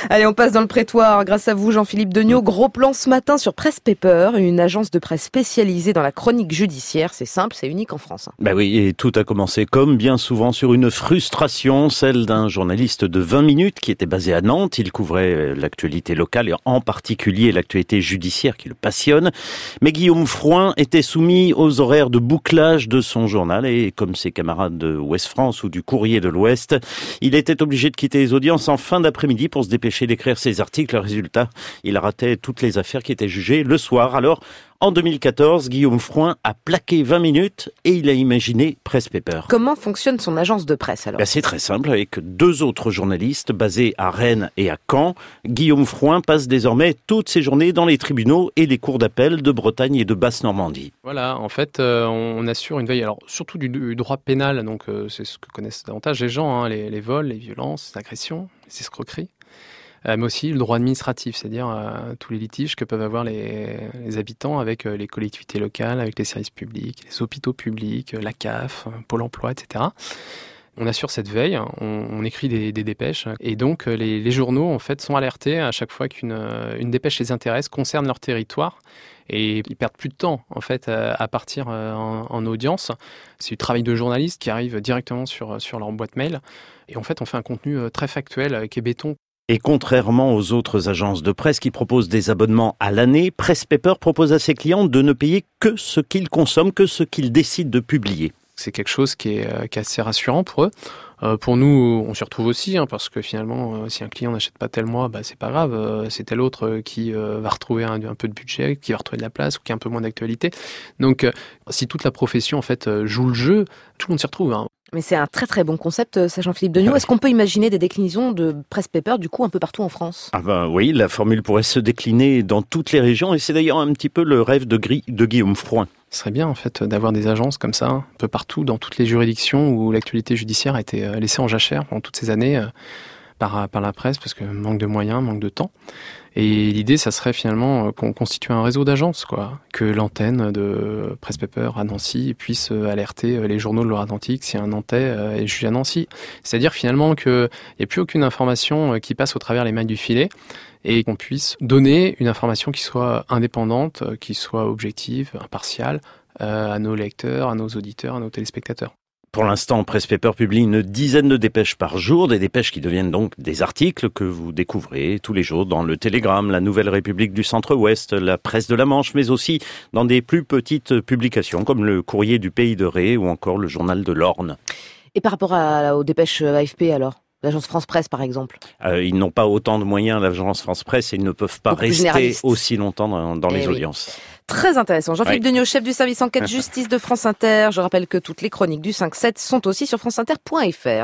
Allez, on passe dans le prétoire. Grâce à vous, Jean-Philippe Degnaud, gros plan ce matin sur Presse Paper, une agence de presse spécialisée dans la chronique judiciaire. C'est simple, c'est unique en France. Ben oui, et tout a commencé comme bien souvent sur une frustration, celle d'un journaliste de 20 minutes qui était basé à Nantes. Il couvrait l'actualité locale et en particulier l'actualité judiciaire qui le passionne. Mais Guillaume Frouin était soumis aux horaires de bouclage de son journal et comme ses camarades de Ouest France ou du Courrier de l'Ouest, il était obligé de quitter les audiences en fin d'après-midi pour se dépêcher d'écrire ses articles. Résultat, il ratait toutes les affaires qui étaient jugées le soir. Alors, en 2014, Guillaume Frouin a plaqué 20 minutes et il a imaginé Presse Paper. Comment fonctionne son agence de presse alors ? C'est très simple, avec 2 autres journalistes basés à Rennes et à Caen. Guillaume Frouin passe désormais toutes ses journées dans les tribunaux et les cours d'appel de Bretagne et de Basse-Normandie. Voilà, en fait, on assure une veille, alors surtout du droit pénal, donc c'est ce que connaissent davantage les gens, les vols, les violences, les agressions, les escroqueries. Mais aussi le droit administratif, c'est-à-dire tous les litiges que peuvent avoir les habitants avec les collectivités locales, avec les services publics, les hôpitaux publics, la CAF, Pôle emploi, etc. On assure cette veille, on écrit des dépêches et donc les journaux en fait sont alertés à chaque fois qu'une dépêche les intéresse, concerne leur territoire et ils perdent plus de temps en fait à partir en audience. C'est du travail de journaliste qui arrive directement sur leur boîte mail et en fait on fait un contenu très factuel qui est béton. Et contrairement aux autres agences de presse qui proposent des abonnements à l'année, Presse Paper propose à ses clients de ne payer que ce qu'ils consomment, que ce qu'ils décident de publier. C'est quelque chose qui est assez rassurant pour eux. Pour nous, on s'y retrouve aussi, parce que finalement, si un client n'achète pas tel mois, c'est pas grave. C'est tel autre qui va retrouver un peu de budget, qui va retrouver de la place ou qui a un peu moins d'actualité. Donc, si toute la profession en fait joue le jeu, tout le monde s'y retrouve. Mais c'est un très très bon concept, ça Jean-Philippe Degnaud. Est-ce qu'on peut imaginer des déclinaisons de Presse Paper du coup un peu partout en France ? Oui, la formule pourrait se décliner dans toutes les régions et c'est d'ailleurs un petit peu le rêve de Guillaume Frouin. Ce serait bien en fait d'avoir des agences comme ça, un peu partout, dans toutes les juridictions où l'actualité judiciaire a été laissée en jachère pendant toutes ces années par la presse, parce que manque de moyens, manque de temps. Et l'idée, ça serait finalement qu'on constitue un réseau d'agences, que l'antenne de Presse Paper à Nancy puisse alerter les journaux de Loire-Atlantique si un Nantais est jugé à Nancy. C'est-à-dire finalement qu'il n'y a plus aucune information qui passe au travers les mailles du filet et qu'on puisse donner une information qui soit indépendante, qui soit objective, impartiale à nos lecteurs, à nos auditeurs, à nos téléspectateurs. Pour l'instant, Presse Paper publie une dizaine de dépêches par jour, des dépêches qui deviennent donc des articles que vous découvrez tous les jours dans le Télégramme, la Nouvelle République du Centre-Ouest, la Presse de la Manche, mais aussi dans des plus petites publications comme le Courrier du Pays de Ré ou encore le Journal de l'Orne. Et par rapport aux dépêches AFP alors ? L'agence France Presse, par exemple. Ils n'ont pas autant de moyens, l'agence France Presse, et ils ne peuvent pas rester aussi longtemps dans les audiences. Très intéressant. Jean-Philippe Degnaud, chef du service enquête justice de France Inter. Je rappelle que toutes les chroniques du 5-7 sont aussi sur franceinter.fr.